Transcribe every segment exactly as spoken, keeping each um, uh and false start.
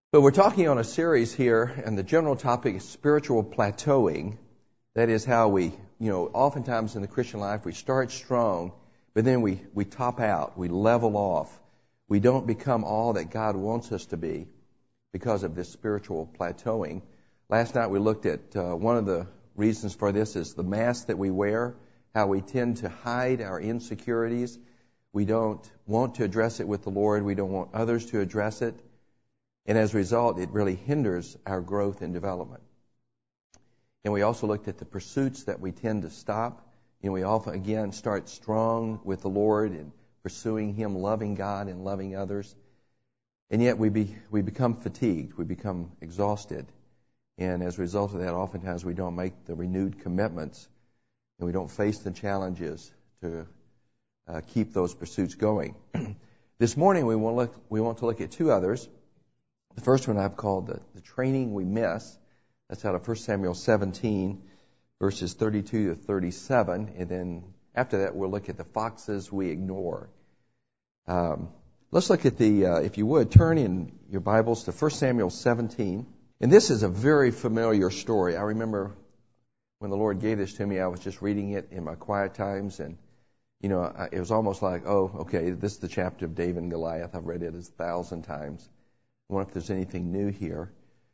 But we're talking on a series here, and the general topic is spiritual plateauing. That is how we, you know, oftentimes in the Christian life, we start strong, but then we, we top out, we level off. We don't become all that God wants us to be because of this spiritual plateauing. Last night we looked at uh, one of the reasons for this is the mask that we wear, how we tend to hide our insecurities. We don't want to address it with the Lord. We don't want others to address it. And as a result, it really hinders our growth and development. And we also looked at the pursuits that we tend to stop. You know, we often, again, start strong with the Lord and pursuing Him, loving God and loving others. And yet we be, we become fatigued. We become exhausted. And as a result of that, oftentimes we don't make the renewed commitments and we don't face the challenges to uh, keep those pursuits going. This morning we want, to look, we want to look at two others. The first one I've called the, the training we miss. That's out of First Samuel seventeen, verses thirty-two to thirty-seven. And then after that, we'll look at the foxes we ignore. Um, let's look at the, uh, if you would, turn in your Bibles to First Samuel seventeen. And this is a very familiar story. I remember when the Lord gave this to me, I was just reading it in my quiet times. And, you know, I, it was almost like, oh, okay, this is the chapter of David and Goliath. I've read it a thousand times. I wonder if there's anything new here.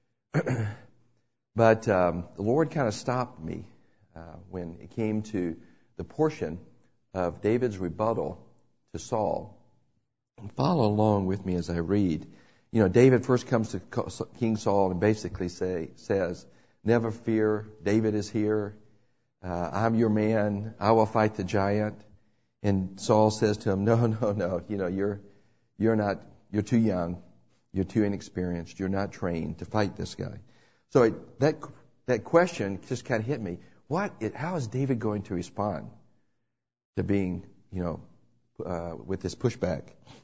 But um, the Lord kind of stopped me uh, when it came to the portion of David's rebuttal to Saul. And follow along with me as I read. You know, David first comes to King Saul and basically say, says, "Never fear, David is here. Uh, I'm your man. I will fight the giant." And Saul says to him, "No, no, no. You know, you're you're not. You're too young. You're too inexperienced. You're not trained to fight this guy." So it, that that question just kind of hit me. What? It, how is David going to respond to being, you know, uh, with this pushback?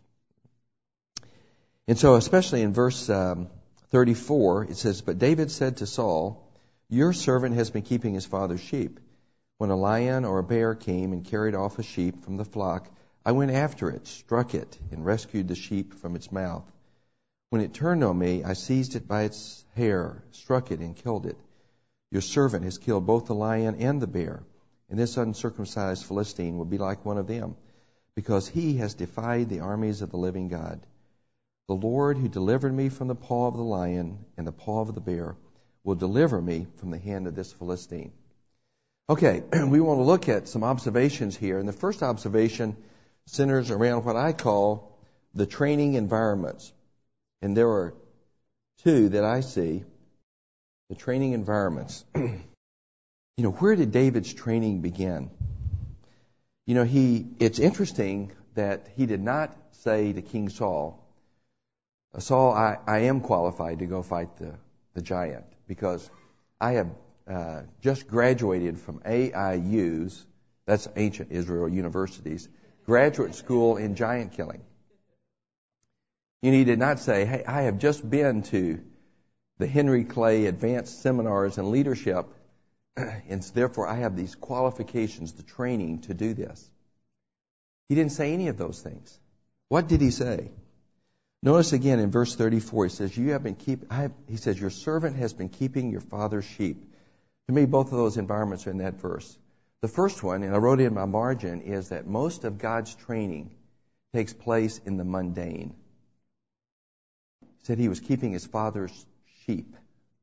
And so, especially in verse um, thirty-four, it says, "But David said to Saul, 'Your servant has been keeping his father's sheep. When a lion or a bear came and carried off a sheep from the flock, I went after it, struck it, and rescued the sheep from its mouth. When it turned on me, I seized it by its hair, struck it, and killed it. Your servant has killed both the lion and the bear, and this uncircumcised Philistine will be like one of them, because he has defied the armies of the living God. The Lord who delivered me from the paw of the lion and the paw of the bear will deliver me from the hand of this Philistine.'" Okay, we want to look at some observations here, and the first observation centers around what I call the training environments. And there are two that I see, the training environments. You know, where did David's training begin? You know, he. It's interesting that he did not say to King Saul, "Saul, I, I am qualified to go fight the, the giant because I have uh, just graduated from A I U's, that's ancient Israel universities, graduate school in giant killing." You know, he did not say, "Hey, I have just been to the Henry Clay Advanced Seminars in Leadership, and therefore I have these qualifications, the training to do this." He didn't say any of those things. What did he say? Notice again in verse thirty-four, he says, "You have been keep." I have, he says, "Your servant has been keeping your father's sheep." To me, both of those environments are in that verse. The first one, and I wrote it in my margin, is that most of God's training takes place in the mundane. He said he was keeping his father's sheep.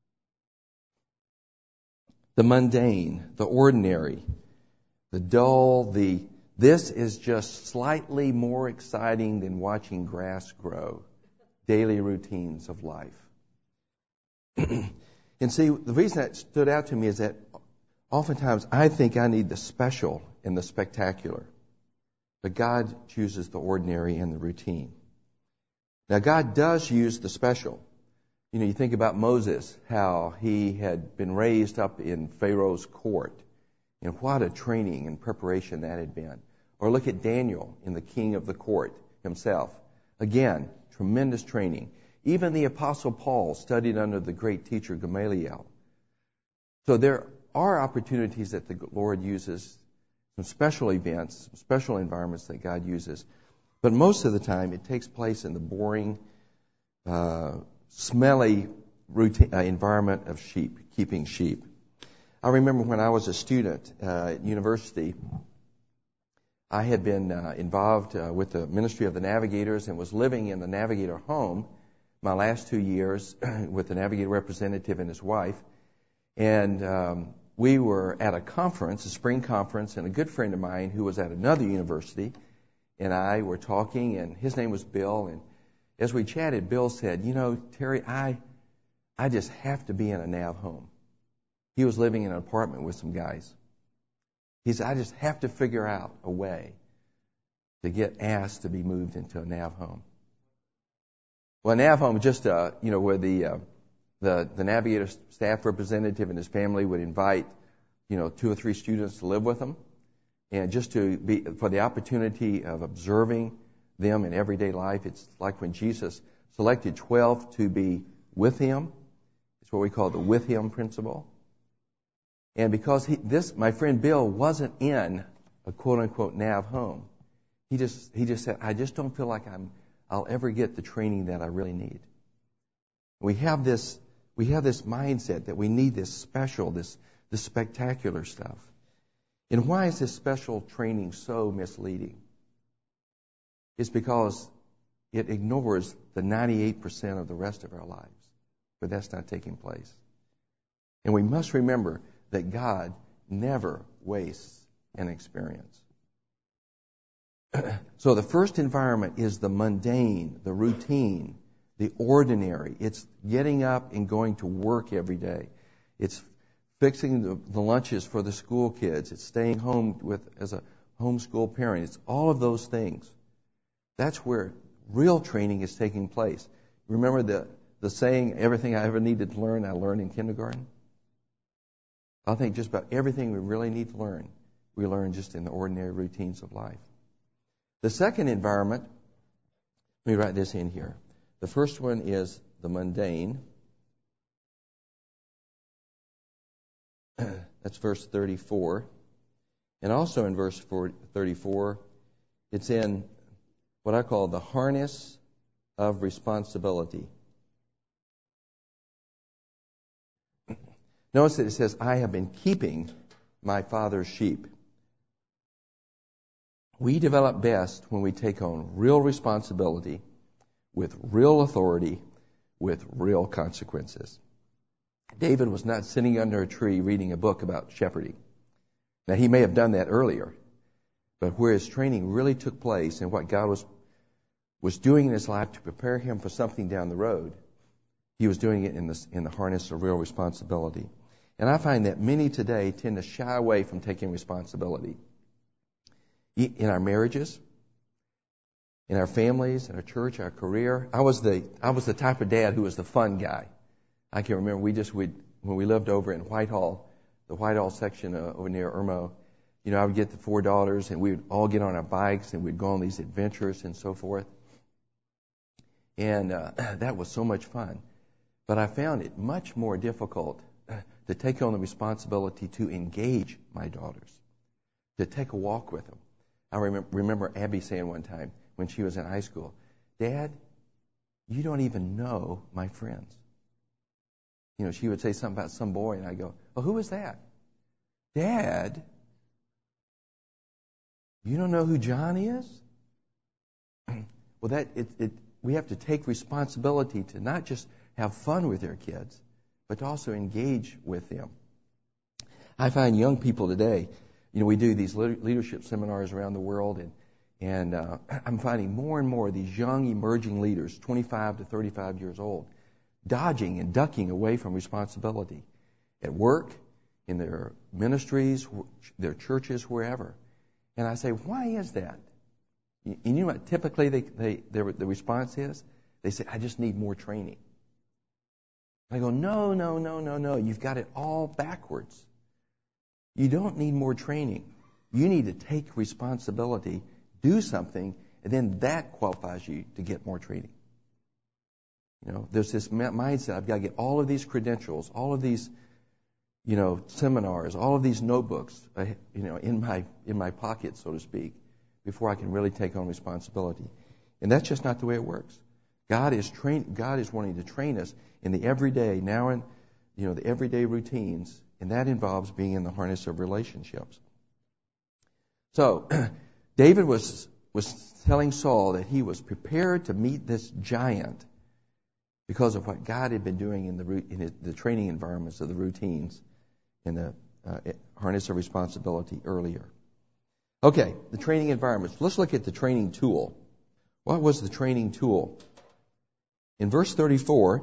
The mundane, the ordinary, the dull, the this is just slightly more exciting than watching grass grow. Daily routines of life. And see, the reason that stood out to me is that oftentimes I think I need the special and the spectacular. But God chooses the ordinary and the routine. Now, God does use the special. You know, you think about Moses, how he had been raised up in Pharaoh's court. And what a training and preparation that had been. Or look at Daniel in the king of the court himself. Again, tremendous training. Even the Apostle Paul studied under the great teacher Gamaliel. So there are opportunities that the Lord uses, some special events, some special environments that God uses. But most of the time, it takes place in the boring, uh, smelly routine, uh, environment of sheep, keeping sheep. I remember when I was a student uh, at university, I had been uh, involved uh, with the Ministry of the Navigators and was living in the Navigator home my last two years with the Navigator representative and his wife. And um, we were at a conference, a spring conference, and a good friend of mine who was at another university and I were talking, and his name was Bill. And as we chatted, Bill said, you know, Terry, I, I just have to be in a Nav home. He was living in an apartment with some guys. He said, I just have to figure out a way to get asked to be moved into a Nav home. Well, a Nav home is just, uh, you know, where the, uh, the the Navigator staff representative and his family would invite, you know, two or three students to live with them, and just to be for the opportunity of observing them in everyday life. It's like when Jesus selected twelve to be with him. It's what we call the with him principle. And because he, this, my friend Bill wasn't in a quote-unquote Nav home, he just he just said, I just don't feel like I'm I'll ever get the training that I really need. We have this we have this mindset that we need this special, this this spectacular stuff. And why is this special training so misleading? It's because it ignores the ninety-eight percent of the rest of our lives, but that's not taking place. And we must remember that God never wastes an experience. So the first environment is the mundane, the routine, the ordinary. It's getting up and going to work every day. It's fixing the, the lunches for the school kids. It's staying home with as a homeschool parent. It's all of those things. That's where real training is taking place. Remember the, the saying, everything I ever needed to learn, I learned in kindergarten? I think just about everything we really need to learn, we learn just in the ordinary routines of life. The second environment, let me write this in here. The first one is the mundane. That's verse thirty-four. And also in verse thirty-four, it's in what I call the harness of responsibility. Notice that it says, I have been keeping my father's sheep. We develop best when we take on real responsibility with real authority, with real consequences. David was not sitting under a tree reading a book about shepherding. Now, he may have done that earlier, but where his training really took place and what God was was doing in his life to prepare him for something down the road, he was doing it in the, in the harness of real responsibility. And I find that many today tend to shy away from taking responsibility. In our marriages, in our families, in our church, our career. I was the I was the type of dad who was the fun guy. I can remember we just would when we lived over in Whitehall, the Whitehall section uh, over near Irmo. You know, I would get the four daughters and we would all get on our bikes and we'd go on these adventures and so forth. And uh, that was so much fun. But I found it much more difficult to take on the responsibility to engage my daughters, to take a walk with them. I remember, remember Abby saying one time when she was in high school, Dad, you don't even know my friends. You know, she would say something about some boy, and I go, well, who is that? Dad, you don't know who John is? Well, that it, it, we have to take responsibility to not just have fun with their kids, but to also engage with them. I find young people today, you know, we do these leadership seminars around the world, and and uh, I'm finding more and more of these young emerging leaders, twenty-five to thirty-five years old, dodging and ducking away from responsibility at work, in their ministries, their churches, wherever. And I say, why is that? You, you know what typically they, they, their, the response is? They say, I just need more training. I go, no, no, no, no, no. You've got it all backwards. You don't need more training. You need to take responsibility, do something, and then that qualifies you to get more training. You know, there's this mindset, I've got to get all of these credentials, all of these, you know, seminars, all of these notebooks, uh, you know, in my in my pocket, so to speak, before I can really take on responsibility. And that's just not the way it works. God is train, God is wanting to train us in the everyday, now in, you know, the everyday routines, and that involves being in the harness of relationships. So, David was was telling Saul that he was prepared to meet this giant because of what God had been doing in the in the, the training environments of the routines and the uh, harness of responsibility earlier. Okay, the training environments. Let's look at the training tool. What was the training tool? In verse thirty-four,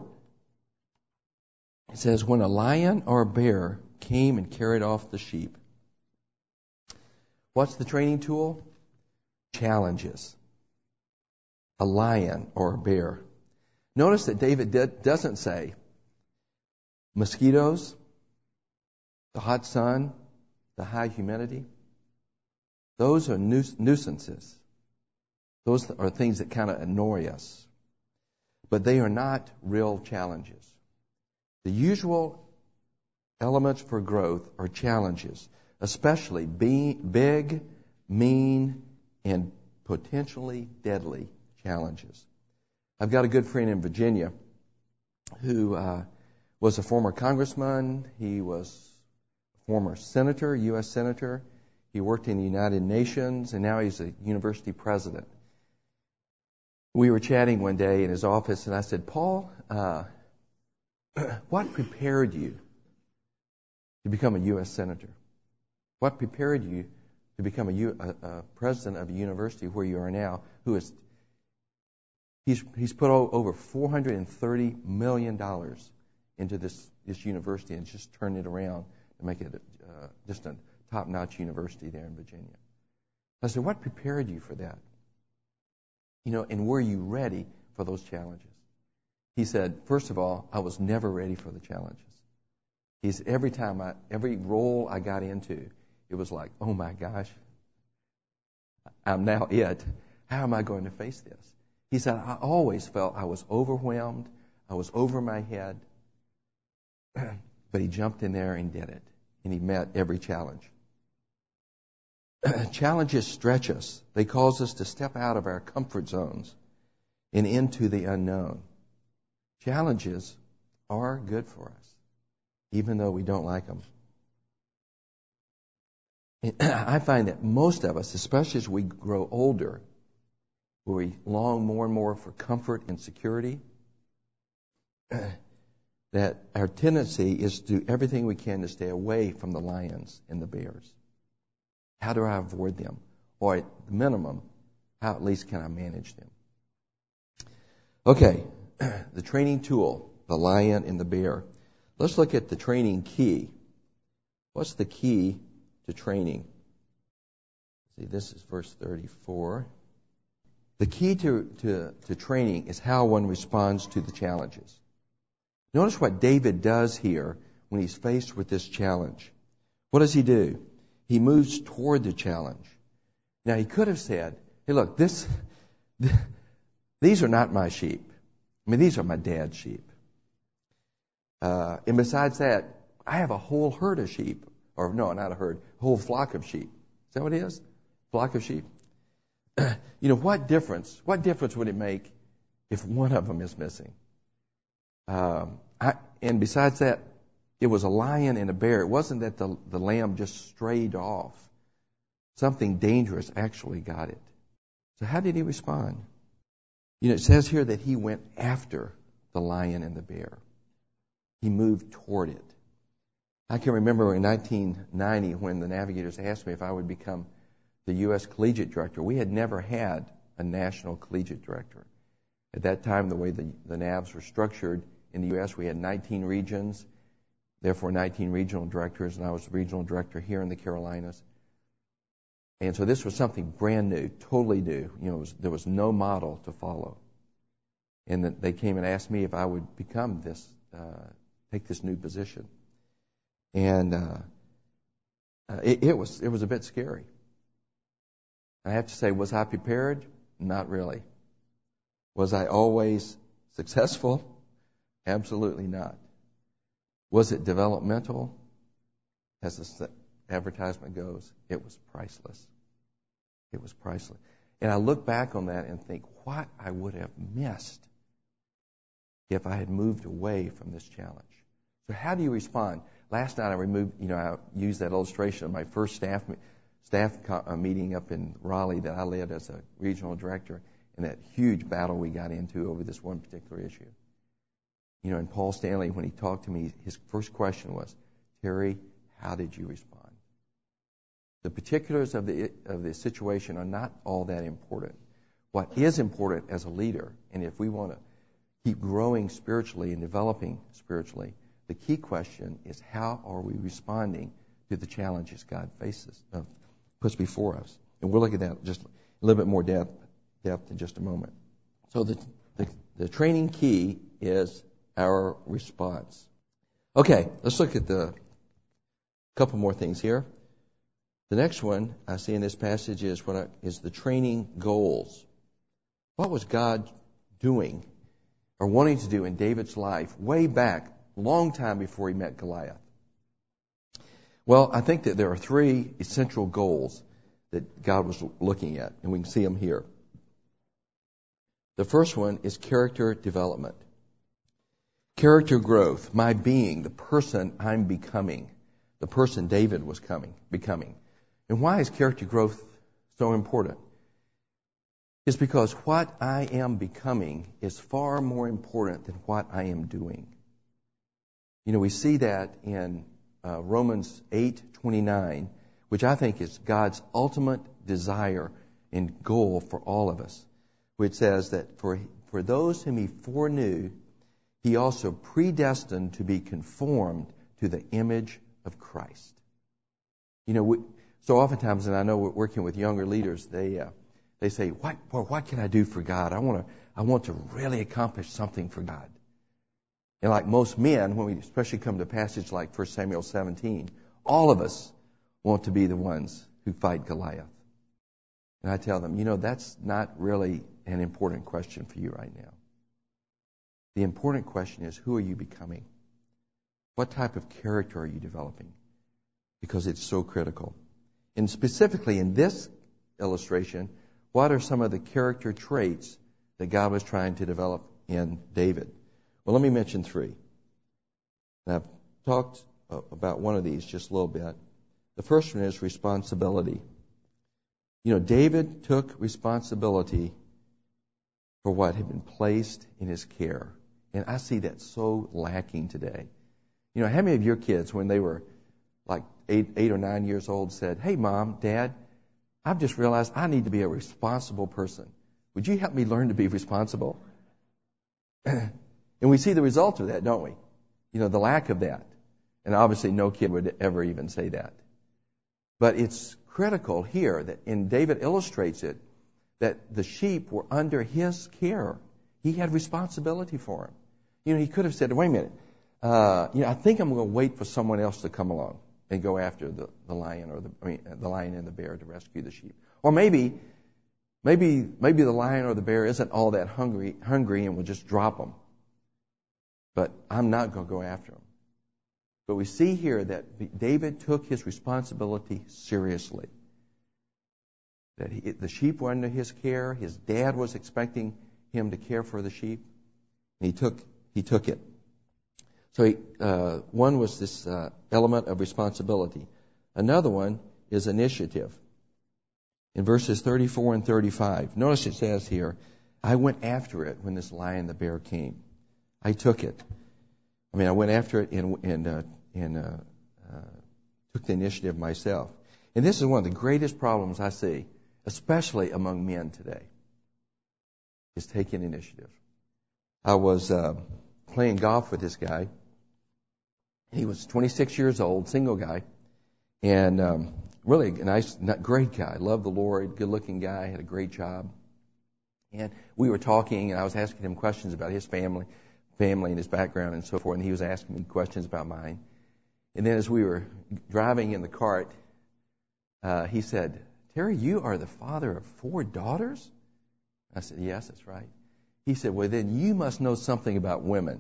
it says, when a lion or a bear came and carried off the sheep. What's the training tool? Challenges. A lion or a bear. Notice that David did, doesn't say mosquitoes, the hot sun, the high humidity. Those are nuisances. Those are things that kind of annoy us. But they are not real challenges. The usual elements for growth are challenges, especially being big, mean, and potentially deadly challenges. I've got a good friend in Virginia who uh, was a former congressman. He was a former senator, U S senator. He worked in the United Nations, and now he's a university president. We were chatting one day in his office, and I said, Paul, uh, what prepared you to become a U S senator? What prepared you to become a, U, a, a president of a university where you are now, who is, he's, he's put over four hundred thirty million dollars into this, this university and just turned it around to make it uh, just a top-notch university there in Virginia. I said, what prepared you for that? You know, and were you ready for those challenges? He said, first of all, I was never ready for the challenges. He said, every time I, every role I got into, it was like, oh my gosh, I'm now it. How am I going to face this? He said, I always felt I was overwhelmed. I was over my head. But he jumped in there and did it. And he met every challenge. Challenges stretch us. They cause us to step out of our comfort zones and into the unknown. Challenges are good for us, even though we don't like them. And I find that most of us, especially as we grow older, where we long more and more for comfort and security, that our tendency is to do everything we can to stay away from the lions and the bears. How do I avoid them? Or at the minimum, how at least can I manage them? Okay, the training tool, the lion and the bear. Let's look at the training key. What's the key to training? See, this is verse thirty-four. The key to, to, to training is how one responds to the challenges. Notice what David does here when he's faced with this challenge. What does he do? He moves toward the challenge. Now, he could have said, hey, look, this, these are not my sheep. I mean, these are my dad's sheep. Uh, and besides that, I have a whole herd of sheep. Or no, not a herd, a whole flock of sheep. Is that what it is? Flock of sheep? You know, what difference, what difference would it make if one of them is missing? Um, I, and besides that, it was a lion and a bear. It wasn't that the, the lamb just strayed off. Something dangerous actually got it. So how did he respond? You know, it says here that he went after the lion and the bear. He moved toward it. I can remember in nineteen ninety when the Navigators asked me if I would become the U S collegiate director. We had never had a national collegiate director. At that time, the way the, the N A Vs were structured in the U S, we had nineteen regions, therefore nineteen regional directors, and I was the regional director here in the Carolinas. And so this was something brand new, totally new. You know, it was, there was no model to follow. And that they came and asked me if I would become this, uh, take this new position. And uh, uh, it, it was it was a bit scary. I have to say, was I prepared? Not really. Was I always successful? Absolutely not. Was it developmental? As the advertisement goes, it was priceless. It was priceless. And I look back on that and think what I would have missed if I had moved away from this challenge? So how do you respond? Last night I removed, you know, I used that illustration of my first staff staff meeting up in Raleigh that I led as a regional director, and that huge battle we got into over this one particular issue. You know, and Paul Stanley, when he talked to me, his first question was, Terry, how did you respond? The particulars of the of the situation are not all that important. What is important as a leader, and if we want to keep growing spiritually and developing spiritually, the key question is, how are we responding to the challenges God faces, uh, puts before us? And we'll look at that just a little bit more depth, depth in just a moment. So the, the, the training key is our response. Okay, let's look at the couple more things here. The next one I see in this passage is what I, is the training goals. What was God doing or wanting to do in David's life way back, long time before he met Goliath? Well, I think that there are three essential goals that God was looking at, and we can see them here. The first one is character development. Character growth, my being, the person I'm becoming, the person David was coming, becoming. And why is character growth so important? It's because what I am becoming is far more important than what I am doing. You know, we see that in uh, Romans eight twenty-nine, which I think is God's ultimate desire and goal for all of us, which says that for, for those whom He foreknew, He also predestined to be conformed to the image of Christ. You know, we, so oftentimes, and I know we're working with younger leaders, they uh, they say, "What, well, what can I do for God? I want to, I want to really accomplish something for God." And like most men, when we especially come to a passage like First Samuel seventeen, all of us want to be the ones who fight Goliath. And I tell them, you know, that's not really an important question for you right now. The important question is, who are you becoming? What type of character are you developing? Because it's so critical. And specifically in this illustration, what are some of the character traits that God was trying to develop in David? Well, let me mention three. And I've talked about one of these just a little bit. The first one is responsibility. You know, David took responsibility for what had been placed in his care. And I see that so lacking today. You know, how many of your kids, when they were like eight, eight or nine years old, said, "Hey, Mom, Dad, I've just realized I need to be a responsible person. Would you help me learn to be responsible?" And we see the result of that, don't we? You know, the lack of that. And obviously no kid would ever even say that. But it's critical here that, and David illustrates it, that the sheep were under his care. He had responsibility for them. You know, he could have said, "Wait a minute, uh, you know, I think I'm going to wait for someone else to come along and go after the, the lion or the I mean the lion and the bear to rescue the sheep." Or maybe, maybe, maybe the lion or the bear isn't all that hungry, hungry, and we'll just drop them. But I'm not going to go after them. But we see here that David took his responsibility seriously. That he, the sheep were under his care. His dad was expecting him to care for the sheep. And he took he took it. So he, uh, one was this uh, element of responsibility. Another one is initiative. In verses thirty-four and thirty-five, notice it says here, "I went after it when this lion, the bear, came. I took it." I mean, I went after it and, and, uh, and uh, uh, took the initiative myself. And this is one of the greatest problems I see, especially among men today, is taking initiative. I was uh, playing golf with this guy. He was twenty-six years old, single guy, and um, really a nice, great guy. Loved the Lord, good-looking guy, had a great job. And we were talking, and I was asking him questions about his family, family and his background and so forth, and he was asking me questions about mine. And then as we were driving in the cart, uh, he said, "Terry, you are the father of four daughters?" I said, "Yes, that's right." He said, "Well, then you must know something about women."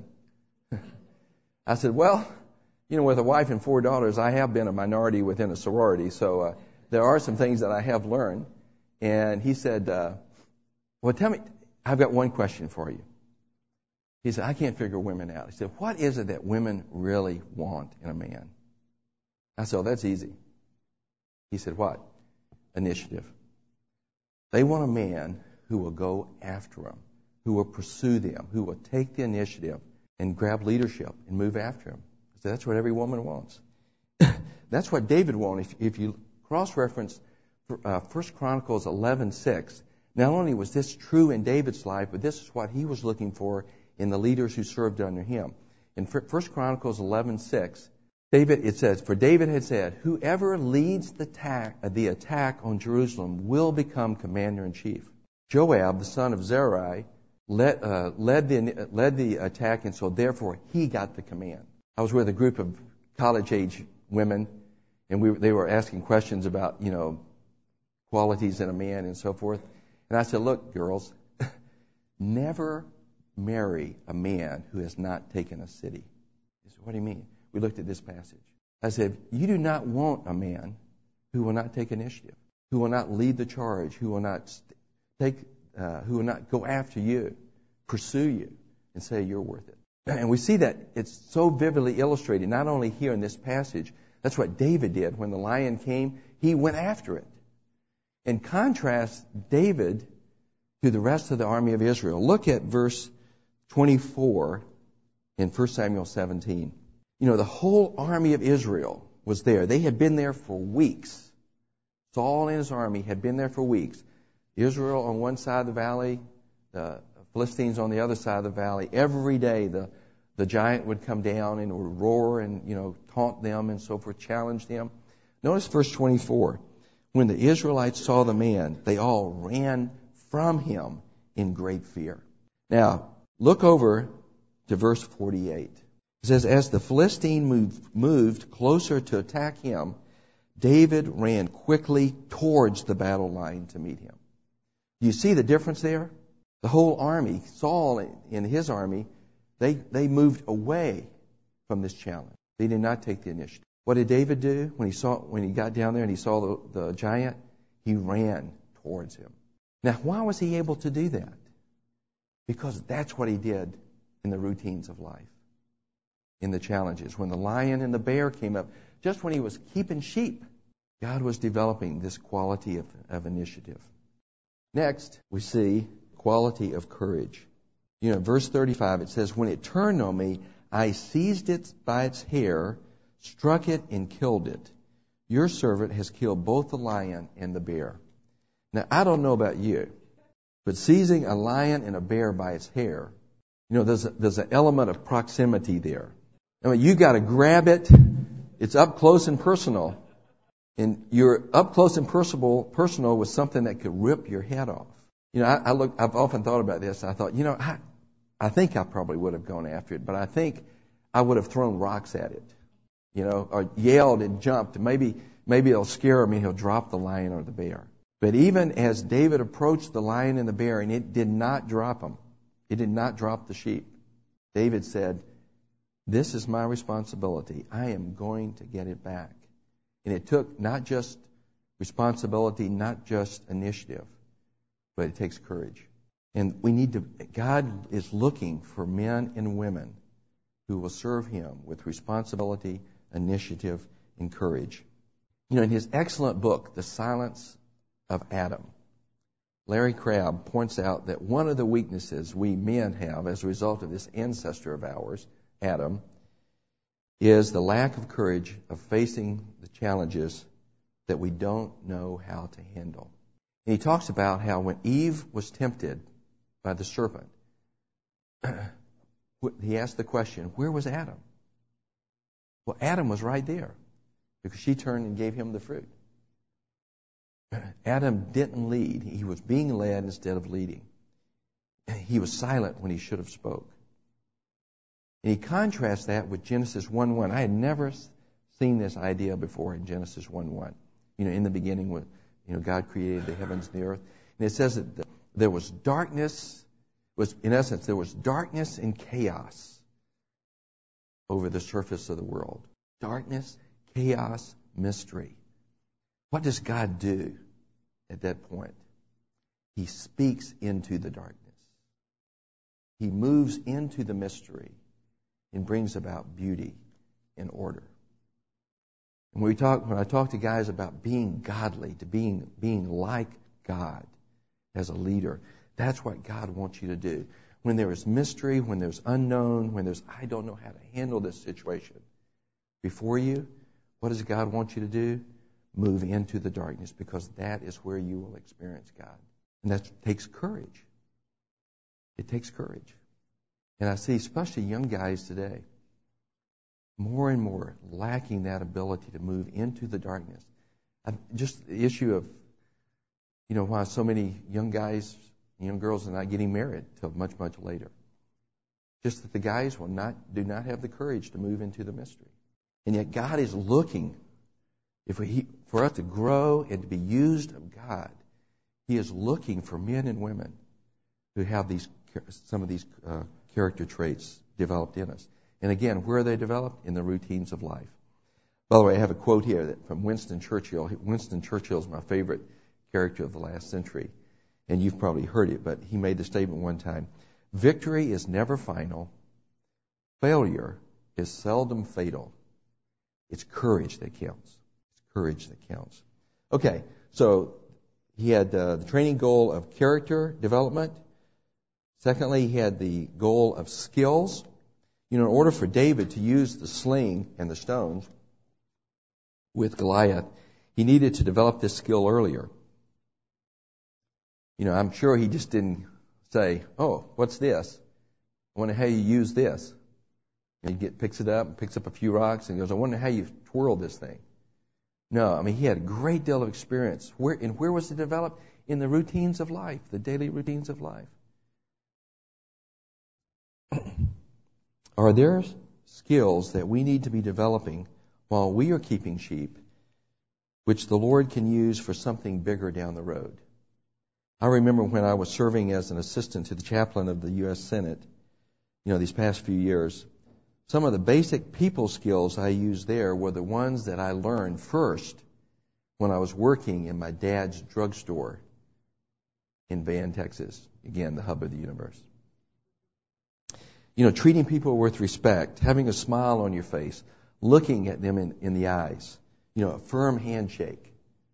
I said, "Well, you know, with a wife and four daughters, I have been a minority within a sorority, so uh, there are some things that I have learned." And he said, uh, "Well, tell me, I've got one question for you." He said, I can't figure women out. He said, what is it that women really want in a man? I said, oh, that's easy. He said, what? Initiative. They want a man who will go after them, who will pursue them, who will take the initiative and grab leadership and move after them. I said, that's what every woman wants. That's what David wanted. If, if you cross-reference uh, First Chronicles eleven six, not only was this true in David's life, but this is what he was looking for in the leaders who served under him. In First Chronicles eleven six, David, it says, for David had said, whoever leads the attack, the attack on Jerusalem will become commander-in-chief. Joab, the son of Zeruiah, led, uh, led, the, led the attack, and so therefore he got the command. I was with a group of college-age women, and we, they were asking questions about, you know, qualities in a man and so forth. And I said, look, girls, never marry a man who has not taken a city. They said, what do you mean? We looked at this passage. I said, you do not want a man who will not take initiative, who will not lead the charge, who will not take, uh, who will not go after you, pursue you, and say you're worth it. And we see that it's so vividly illustrated, not only here in this passage. That's what David did. When the lion came, he went after it. In contrast, David to the rest of the army of Israel. Look at verse twenty-four in First Samuel seventeen. You know, the whole army of Israel was there. They had been there for weeks. Saul and his army had been there for weeks. Israel on one side of the valley, the Philistines on the other side of the valley. Every day the, the giant would come down and would roar and, you know, taunt them and so forth, challenge them. Notice verse twenty-four. When the Israelites saw the man, they all ran from him in great fear. Now, look over to verse forty-eight. It says, as the Philistine moved, moved closer to attack him, David ran quickly towards the battle line to meet him. Do you see the difference there? The whole army, Saul and his army, they, they moved away from this challenge. They did not take the initiative. What did David do when he saw when he got down there and he saw the, the giant? He ran towards him. Now, why was he able to do that? Because that's what he did in the routines of life, in the challenges. When the lion and the bear came up, just when he was keeping sheep, God was developing this quality of, of initiative. Next, we see quality of courage. You know, verse thirty-five, it says, when it turned on me, I seized it by its hair, struck it, and killed it. Your servant has killed both the lion and the bear. Now, I don't know about you, but seizing a lion and a bear by its hair, you know, there's a, there's an element of proximity there. I mean, you got to grab it. It's up close and personal. And you're up close and personal, personal with something that could rip your head off. You know, I, I look, I've often thought about this. I thought, you know, I, I think I probably would have gone after it, but I think I would have thrown rocks at it, you know, or yelled and jumped. Maybe, maybe it'll scare him and he'll drop the lion or the bear. But even as David approached the lion and the bear, and it did not drop them, it did not drop the sheep, David said, this is my responsibility. I am going to get it back. And it took not just responsibility, not just initiative, but it takes courage. And we need to, God is looking for men and women who will serve Him with responsibility, initiative, and courage. You know, in his excellent book, The Silence of Adam, Larry Crabb points out that one of the weaknesses we men have as a result of this ancestor of ours, Adam, is the lack of courage of facing the challenges that we don't know how to handle. And he talks about how when Eve was tempted by the serpent, he asked the question, where was Adam? Well, Adam was right there because she turned and gave him the fruit. Adam didn't lead. He was being led instead of leading. He was silent when he should have spoke. And he contrasts that with Genesis one one. I had never seen this idea before in Genesis one one. You know, in the beginning, when you know God created the heavens and the earth, and it says that there was darkness. Was in essence there was darkness and chaos over the surface of the world. Darkness, chaos, mystery. What does God do at that point? He speaks into the darkness. He moves into the mystery and brings about beauty and order. And when we talk, when I talk to guys about being godly, to being being like God as a leader, that's what God wants you to do. When there is mystery, when there's unknown, when there's I don't know how to handle this situation before you, what does God want you to do? Move into the darkness, because that is where you will experience God. And that takes courage. It takes courage. And I see especially young guys today, more and more lacking that ability to move into the darkness. I, just the issue of, you know, why so many young guys, young girls are not getting married till much, much later. Just that the guys will not, do not have the courage to move into the mystery. And yet God is looking, if we, for us to grow and to be used of God, He is looking for men and women who have these, some of these uh, character traits developed in us. And again, where are they developed? In the routines of life. By the way, I have a quote here that from Winston Churchill. Winston Churchill is my favorite character of the last century. And you've probably heard it, but he made the statement one time: victory is never final. Failure is seldom fatal. It's courage that counts. It's courage that counts. Okay, so he had uh, the training goal of character development. Secondly, he had the goal of skills. You know, in order for David to use the sling and the stones with Goliath, he needed to develop this skill earlier. You know, I'm sure he just didn't say, "Oh, what's this? I wonder how you use this." And he get, picks it up, picks up a few rocks, and goes, "I wonder how you twirl this thing." No, I mean, he had a great deal of experience. Where and where was it developed? In the routines of life, the daily routines of life. Are there skills that we need to be developing while we are keeping sheep, which the Lord can use for something bigger down the road? I remember when I was serving as an assistant to the chaplain of the U S Senate, you know, these past few years, some of the basic people skills I used there were the ones that I learned first when I was working in my dad's drugstore in Van, Texas. Again, the hub of the universe. You know, treating people with respect, having a smile on your face, looking at them in, in the eyes, you know, a firm handshake.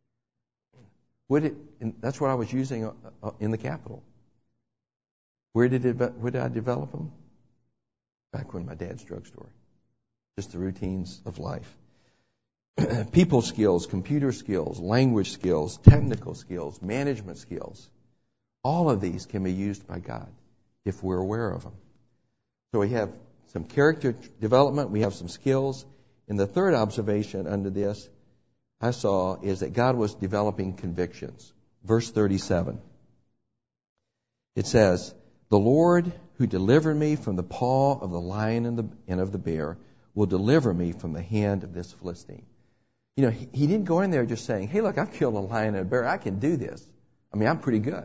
Would it, and that's what I was using in the Capitol. Where did it, where did I develop them? Back when my dad's drugstore. Just the routines of life. People skills, computer skills, language skills, technical skills, management skills. All of these can be used by God if we're aware of them. So we have some character development, we have some skills. And the third observation under this I saw is that God was developing convictions. Verse thirty-seven. It says, "The Lord who delivered me from the paw of the lion and, the, and of the bear will deliver me from the hand of this Philistine." You know, he, he didn't go in there just saying, "Hey, look, I've killed a lion and a bear. I can do this. I mean, I'm pretty good."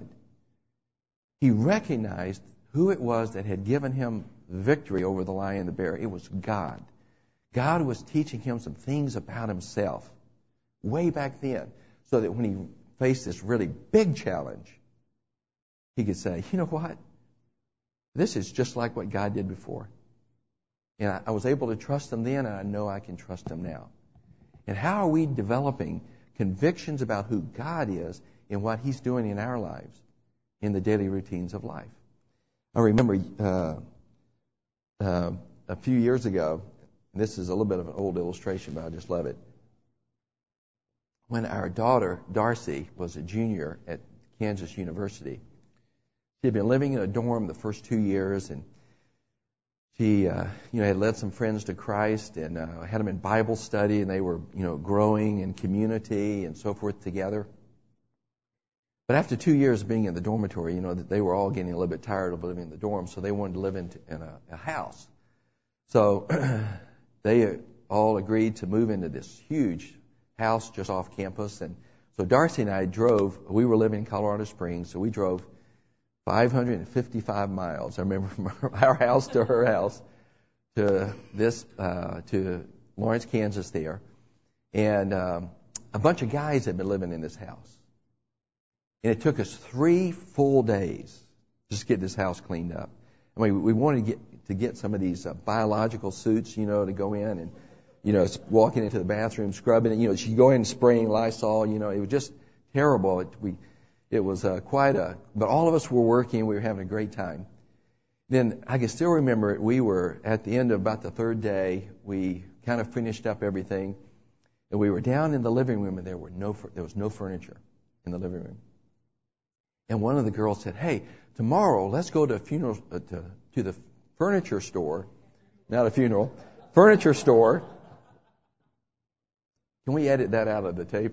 He recognized who it was that had given him victory over the lion and the bear. It was God. God was teaching him some things about himself way back then, so that when he faced this really big challenge, he could say, "You know what? This is just like what God did before. And I, I was able to trust him then, and I know I can trust him now." And how are we developing convictions about who God is and what he's doing in our lives in the daily routines of life? I remember uh, uh, a few years ago, and this is a little bit of an old illustration, but I just love it. When our daughter, Darcy, was a junior at Kansas University, she had been living in a dorm the first two years, and she, uh, you know, had led some friends to Christ and uh, had them in Bible study, and they were, you know, growing in community and so forth together. But after two years of being in the dormitory, you know, they were all getting a little bit tired of living in the dorm, so they wanted to live in, in a, a house. So they all agreed to move into this huge house just off campus. And so Darcy and I drove, we were living in Colorado Springs, so we drove five hundred fifty-five miles, I remember, from our house to her house, to this, uh, to Lawrence, Kansas there. And um, a bunch of guys had been living in this house. And it took us three full days just to get this house cleaned up. I mean, we wanted to get to get some of these uh, biological suits, you know, to go in and, you know, walking into the bathroom, scrubbing it. You know, she'd go in and spraying Lysol. You know, it was just terrible. It, we, it was uh, quite a. But all of us were working. We were having a great time. Then I can still remember it. We were at the end of about the third day. We kind of finished up everything, and we were down in the living room, and there were no there was no furniture in the living room. And one of the girls said, "Hey, tomorrow let's go to a funeral uh, to, to the furniture store, not a funeral, furniture store." Can we edit that out of the tape?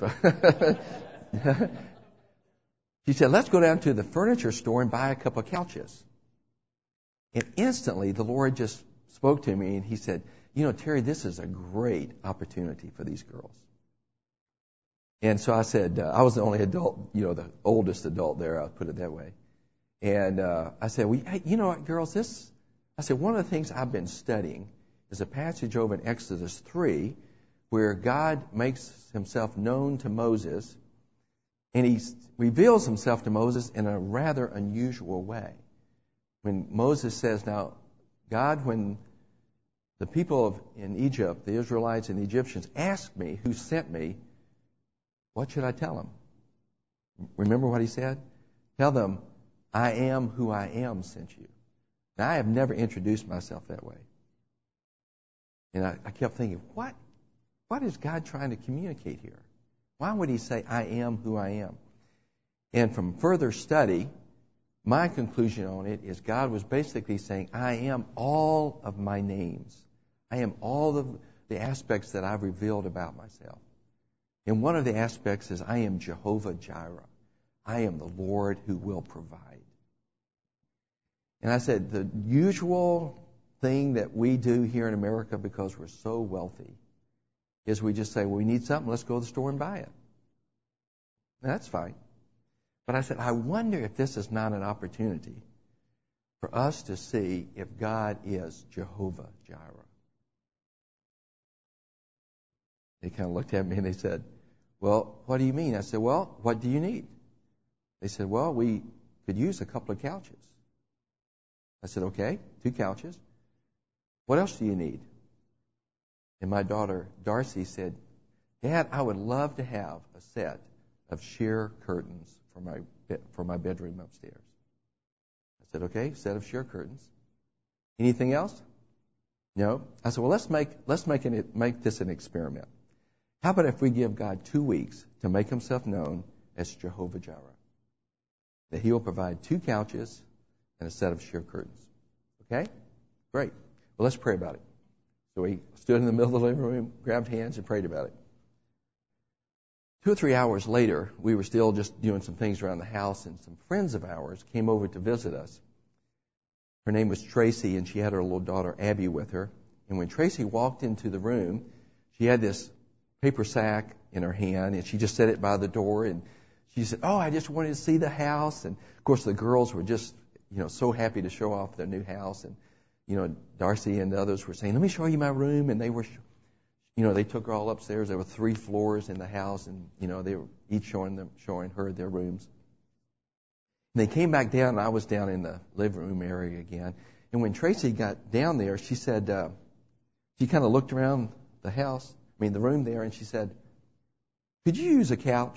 She said, "Let's go down to the furniture store and buy a couple of couches." And instantly, the Lord just spoke to me, and He said, "You know, Terry, this is a great opportunity for these girls." And so I said, uh, I was the only adult, you know, the oldest adult there, I'll put it that way. And uh, I said, well, hey, you know what, girls, this, I said, one of the things I've been studying is a passage over in Exodus three where God makes Himself known to Moses, and He reveals Himself to Moses in a rather unusual way. When Moses says, now, God, when the people of, in Egypt, the Israelites and the Egyptians, asked me who sent me, what should I tell them? Remember what He said? Tell them, I am who I am sent you. Now, I have never introduced myself that way. And I, I kept thinking, what? What is God trying to communicate here? Why would He say, I am who I am? And from further study, my conclusion on it is God was basically saying, I am all of my names. I am all of the aspects that I've revealed about myself. And one of the aspects is I am Jehovah Jireh. I am the Lord who will provide. And I said, the usual thing that we do here in America, because we're so wealthy, is we just say, well, we need something, let's go to the store and buy it. And that's fine. But I said, I wonder if this is not an opportunity for us to see if God is Jehovah Jireh. They kind of looked at me and they said, well, what do you mean? I said, well, what do you need? They said, well, we could use a couple of couches. I said, okay, two couches. What else do you need? And my daughter, Darcy, said, Dad, I would love to have a set of sheer curtains for my for my bedroom upstairs. I said, okay, set of sheer curtains. Anything else? No. I said, well, let's make let's make an, make this an experiment. How about if we give God two weeks to make Himself known as Jehovah Jireh? That He will provide two couches and a set of sheer curtains. Okay? Great. Well, let's pray about it. So we stood in the middle of the living room, grabbed hands, and prayed about it. Two or three hours later, we were still just doing some things around the house, and some friends of ours came over to visit us. Her name was Tracy, and she had her little daughter Abby with her. And when Tracy walked into the room, she had this paper sack in her hand, and she just set it by the door, and she said, oh, I just wanted to see the house. And, of course, the girls were just, you know, so happy to show off their new house. And, you know, Darcy and the others were saying, let me show you my room. And they were, you know, they took her all upstairs. There were three floors in the house, and, you know, they were each showing them, showing her their rooms. And they came back down, and I was down in the living room area again. And when Tracy got down there, she said, uh, she kind of looked around the house, I mean, the room there, and she said, could you use a couch?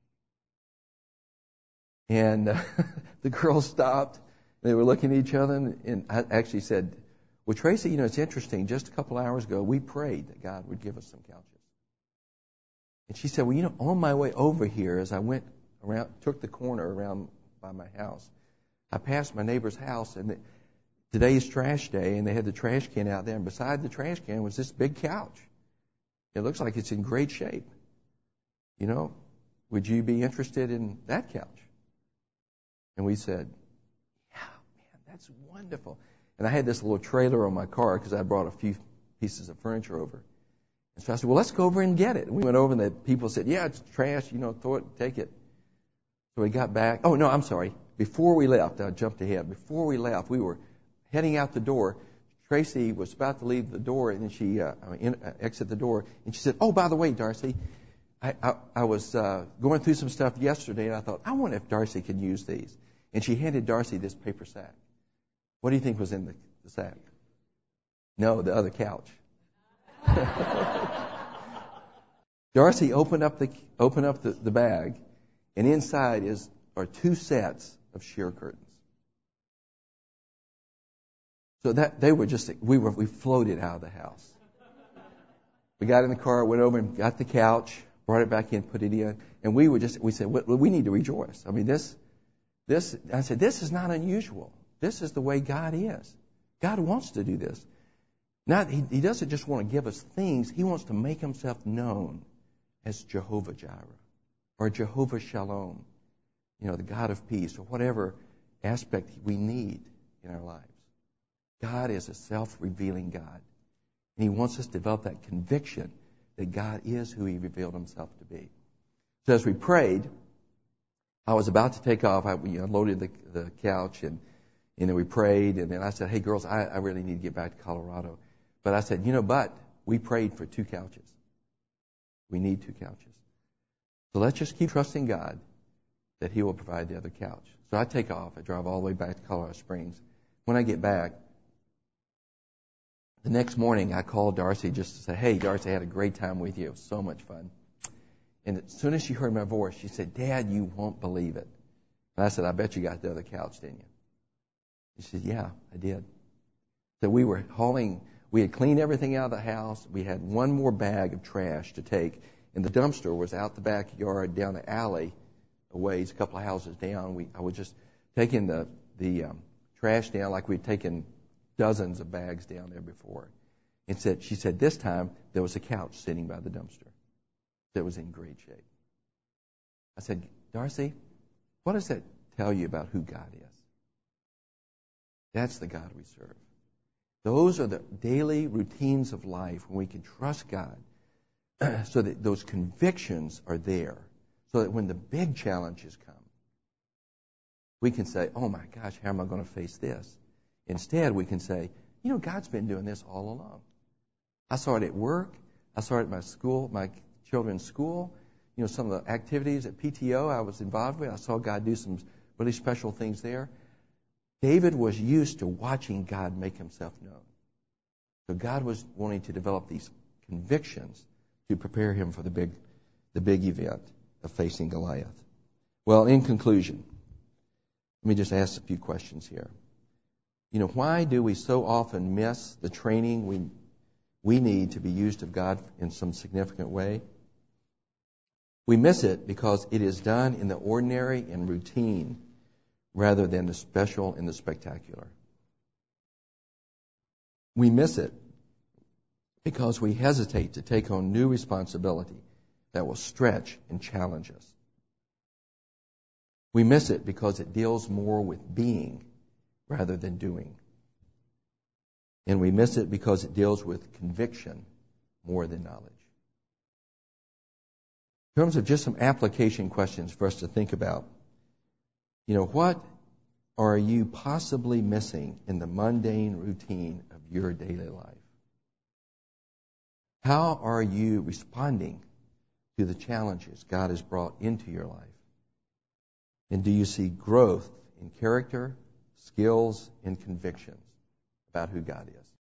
And uh, the girls stopped. They were looking at each other, and, and I actually said, well, Tracy, you know, it's interesting. Just a couple hours ago, we prayed that God would give us some couches. And she said, well, you know, on my way over here, as I went around, took the corner around by my house, I passed my neighbor's house, and today's trash day, and they had the trash can out there, and beside the trash can was this big couch. It looks like it's in great shape. You know, would you be interested in that couch? And we said, yeah, man, that's wonderful. And I had this little trailer on my car because I brought a few pieces of furniture over. And so I said, well, let's go over and get it. And we went over, and the people said, yeah, it's trash, you know, throw it, take it. So we got back. Oh, no, I'm sorry. Before we left, I jumped ahead. Before we left, we were heading out the door. Tracy was about to leave the door, and then she uh, in, uh, exit the door, and she said, oh, by the way, Darcy, I, I, I was uh, going through some stuff yesterday, and I thought, I wonder if Darcy can use these. And she handed Darcy this paper sack. What do you think was in the, the sack? No, the other couch. Darcy opened up the opened up the, the bag, and inside is are two sets of sheer curtains. So that they were just we were we floated out of the house. We got in the car, went over and got the couch, brought it back in, put it in, and we were just we said we, we need to rejoice. I mean this this I said this is not unusual. This is the way God is. God wants to do this. Not he, he doesn't just want to give us things. He wants to make himself known as Jehovah Jireh or Jehovah Shalom, you know, the God of peace, or whatever aspect we need in our lives. God is a self-revealing God, and he wants us to develop that conviction that God is who he revealed himself to be. So as we prayed, I was about to take off. I we unloaded the, the couch, and, and then we prayed, and then I said, hey, girls, I, I really need to get back to Colorado. But I said, you know, but we prayed for two couches. We need two couches. So let's just keep trusting God that he will provide the other couch. So I take off. I drive all the way back to Colorado Springs. When I get back, the next morning I called Darcy just to say, hey, Darcy, I had a great time with you. It was so much fun. And as soon as she heard my voice, she said, Dad, you won't believe it. And I said, I bet you got the other couch, didn't you? She said, yeah, I did. So we were hauling... We had cleaned everything out of the house. We had one more bag of trash to take, and the dumpster was out the backyard, down the alley, a ways, a couple of houses down. We, I was just taking the the um, trash down like we'd taken dozens of bags down there before. And said, she said, this time there was a couch sitting by the dumpster that was in great shape. I said, Darcy, what does that tell you about who God is? That's the God we serve. Those are the daily routines of life when we can trust God so that those convictions are there, so that when the big challenges come, we can say, oh my gosh, how am I going to face this? Instead, we can say, you know, God's been doing this all along. I saw it at work. I saw it at my school, my children's school. You know, some of the activities at P T O I was involved with. I saw God do some really special things there. David was used to watching God make himself known. So God was wanting to develop these convictions to prepare him for the big, the big event of facing Goliath. Well, in conclusion, let me just ask a few questions here. You know, why do we so often miss the training we we need to be used of God in some significant way? We miss it because it is done in the ordinary and routine rather than the special and the spectacular. We miss it because we hesitate to take on new responsibility that will stretch and challenge us. We miss it because it deals more with being rather than doing. And we miss it because it deals with conviction more than knowledge. In terms of just some application questions for us to think about, you know, what are you possibly missing in the mundane routine of your daily life? How are you responding to the challenges God has brought into your life? And do you see growth in character, skills, and convictions about who God is?